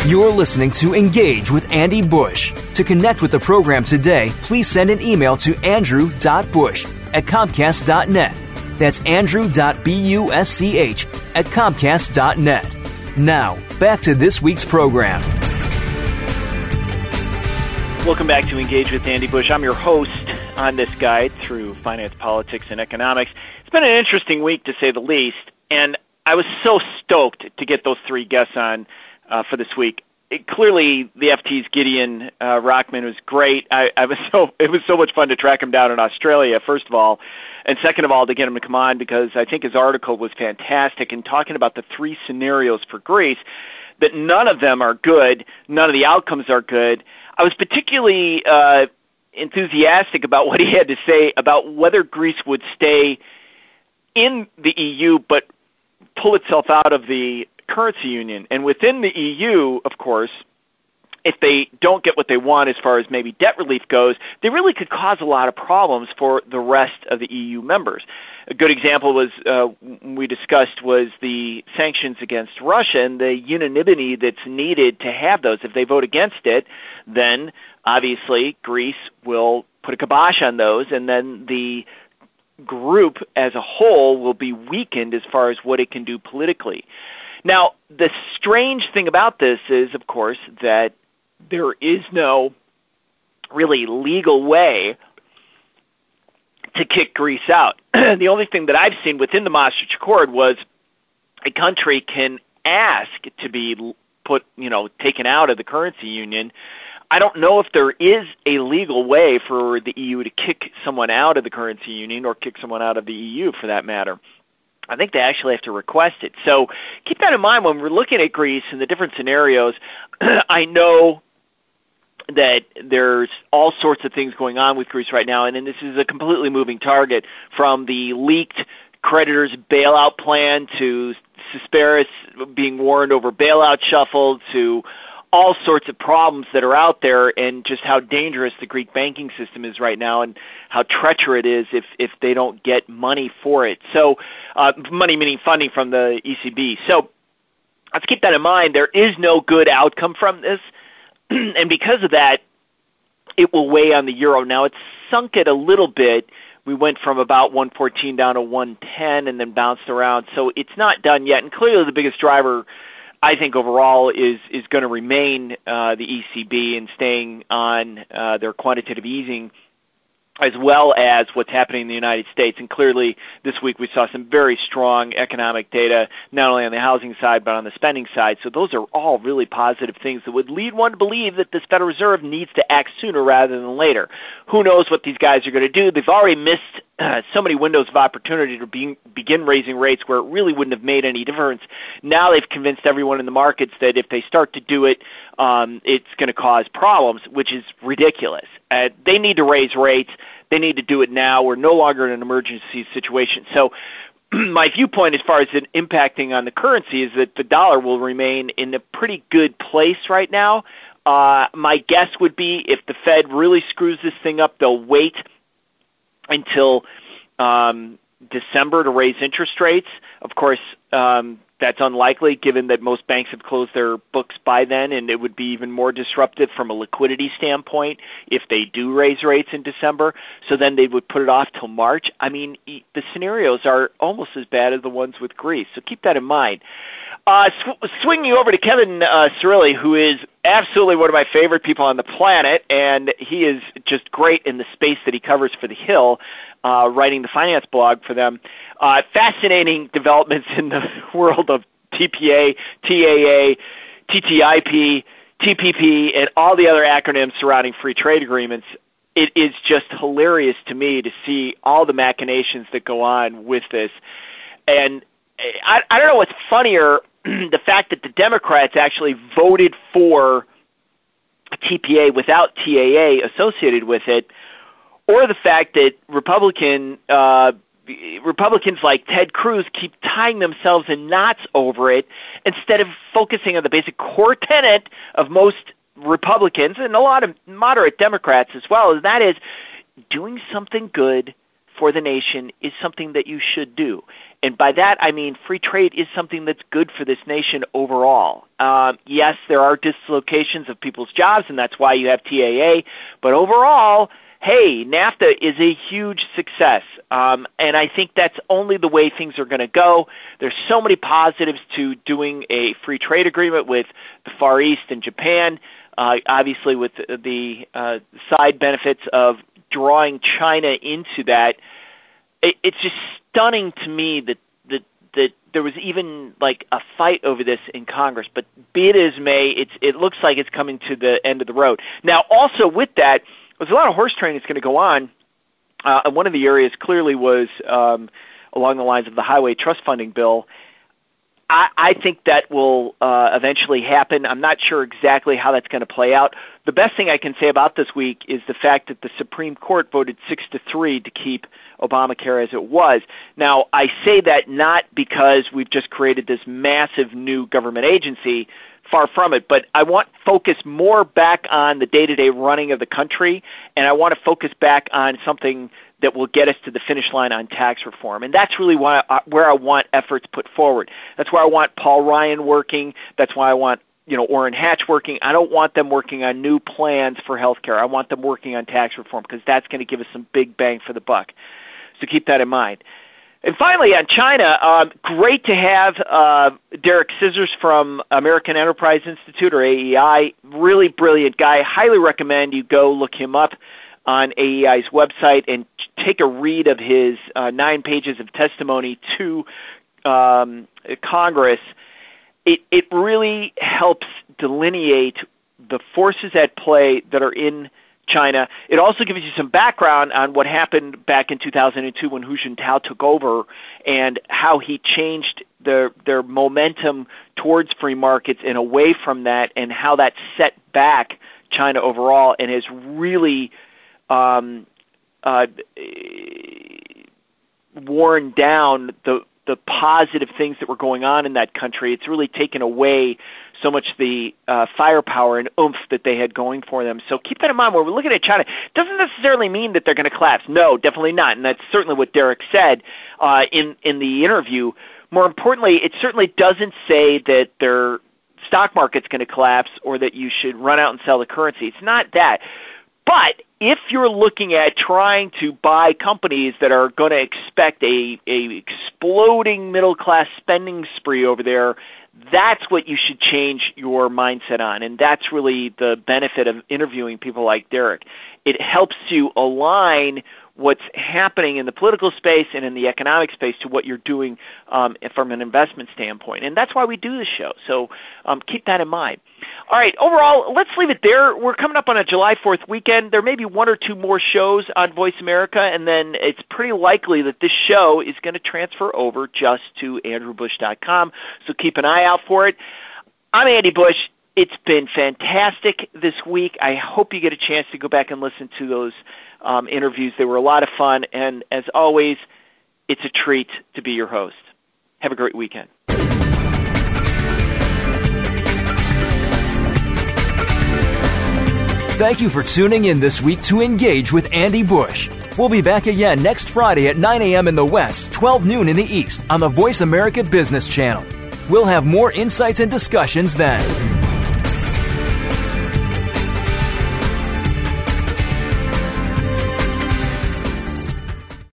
You're listening to Engage with Andy Bush. To connect with the program today, please send an email to andrew.bush@comcast.net. That's andrew.busch@comcast.net. Now, back to this week's program. Welcome back to Engage with Andy Bush. I'm your host on this guide through finance, politics, and economics. It's been an interesting week, to say the least, and I was so stoked to get those three guests on for this week. Clearly, the FT's Gideon Rachman was great. It was so much fun to track him down in Australia, first of all, and second of all, to get him to come on, because I think his article was fantastic in talking about the three scenarios for Greece, that none of them are good, none of the outcomes are good. I was particularly enthusiastic about what he had to say about whether Greece would stay in the EU but pull itself out of the currency union. And within the EU, of course, if they don't get what they want as far as maybe debt relief goes, they really could cause a lot of problems for the rest of the EU members. A good example was we discussed was the sanctions against Russia and the unanimity that's needed to have those. If they vote against it, then obviously Greece will put a kibosh on those, and then the group as a whole will be weakened as far as what it can do politically. Now, the strange thing about this is, of course, that there is no really legal way to kick Greece out. The only thing that I've seen within the Maastricht Accord was a country can ask to be taken out of the currency union. I don't know if there is a legal way for the EU to kick someone out of the currency union or kick someone out of the EU for that matter. I think they actually have to request it. So keep that in mind when we're looking at Greece and the different scenarios. I know that there's all sorts of things going on with Greece right now, and then this is a completely moving target, from the leaked creditors bailout plan to Tsipras being warned over bailout shuffle to all sorts of problems that are out there, and just how dangerous the Greek banking system is right now and how treacherous it is if they don't get money for it. So money meaning funding from the ECB. So let's keep that in mind. There is no good outcome from this, and because of that, it will weigh on the euro. Now, it's sunk it a little bit. We went from about 114 down to 110 and then bounced around. So it's not done yet, and clearly the biggest driver, I think, overall is going to remain the ECB and staying on their quantitative easing, as well as what's happening in the United States. And clearly this week we saw some very strong economic data, not only on the housing side but on the spending side. So those are all really positive things that would lead one to believe that this Federal Reserve needs to act sooner rather than later. Who knows what these guys are going to do? They've already missed so many windows of opportunity to begin raising rates where it really wouldn't have made any difference. Now they've convinced everyone in the markets that if they start to do it, it's going to cause problems, which is ridiculous. They need to raise rates. They need to do it now. We're no longer in an emergency situation. So my viewpoint as far as it impacting on the currency is that the dollar will remain in a pretty good place right now. My guess would be if the Fed really screws this thing up, they'll wait until December to raise interest rates. Of course, that's unlikely given that most banks have closed their books by then, and it would be even more disruptive from a liquidity standpoint if they do raise rates in December. So then they would put it off till March. I mean, the scenarios are almost as bad as the ones with Greece, so keep that in mind. Swinging over to Kevin Cirilli, who is absolutely one of my favorite people on the planet, and he is just great in the space that he covers for The Hill, writing the finance blog for them. Fascinating developments in the world of TPA, TAA, TTIP, TPP, and all the other acronyms surrounding free trade agreements. It is just hilarious to me to see all the machinations that go on with this. And I don't know what's funnier, the fact that the Democrats actually voted for TPA without TAA associated with it, or the fact that Republicans like Ted Cruz keep tying themselves in knots over it instead of focusing on the basic core tenet of most Republicans and a lot of moderate Democrats as well, and that is doing something good for the nation is something that you should do. And by that, I mean free trade is something that's good for this nation overall. Yes, there are dislocations of people's jobs, and that's why you have TAA. But overall, hey, NAFTA is a huge success. And I think that's only the way things are going to go. There's so many positives to doing a free trade agreement with the Far East and Japan, obviously with the side benefits of drawing China into that. It's just stunning to me that there was even like a fight over this in Congress. But be it as may, it looks like it's coming to the end of the road. Now, also with that, there's a lot of horse trading that's going to go on. And one of the areas clearly was along the lines of the highway trust funding bill. I think that will eventually happen. I'm not sure exactly how that's going to play out. The best thing I can say about this week is the fact that the Supreme Court voted 6-3 to keep Obamacare as it was. Now, I say that not because we've just created this massive new government agency, far from it, but I want focus more back on the day-to-day running of the country, and I want to focus back on something that will get us to the finish line on tax reform. And that's really where I want efforts put forward. That's where I want Paul Ryan working. That's why I want Orrin Hatch working. I don't want them working on new plans for health care. I want them working on tax reform because that's going to give us some big bang for the buck. So keep that in mind. And finally, on China, great to have Derek Scissors from American Enterprise Institute, or AEI. Really brilliant guy. Highly recommend you go look him up on AEI's website and take a read of his 9 pages of testimony to Congress. It really helps delineate the forces at play that are in China. It also gives you some background on what happened back in 2002 when Hu Jintao took over and how he changed their momentum towards free markets and away from that, and how that set back China overall and has really worn down the positive things that were going on in that country. It's really taken away so much the firepower and oomph that they had going for them. So keep that in mind when we're looking at China. It doesn't necessarily mean that they're going to collapse. No, definitely not. And that's certainly what Derek said in the interview. More importantly, it certainly doesn't say that their stock market's going to collapse or that you should run out and sell the currency. It's not that. But if you're looking at trying to buy companies that are going to expect a exploding middle-class spending spree over there, that's what you should change your mindset on. And that's really the benefit of interviewing people like Derek. It helps you align what's happening in the political space and in the economic space to what you're doing from an investment standpoint. And that's why we do this show. So keep that in mind. All right, overall, let's leave it there. We're coming up on a July 4th weekend. There may be 1 or 2 more shows on Voice America, and then it's pretty likely that this show is going to transfer over just to andrewbush.com. So keep an eye out for it. I'm Andy Bush. It's been fantastic this week. I hope you get a chance to go back and listen to those interviews. They were a lot of fun, and as always, it's a treat to be your host. Have a great weekend. Thank you for tuning in this week to Engage with Andy Bush. We'll be back again next Friday at 9 a.m. in the West, 12 noon in the East on the Voice America Business Channel. We'll have more insights and discussions then.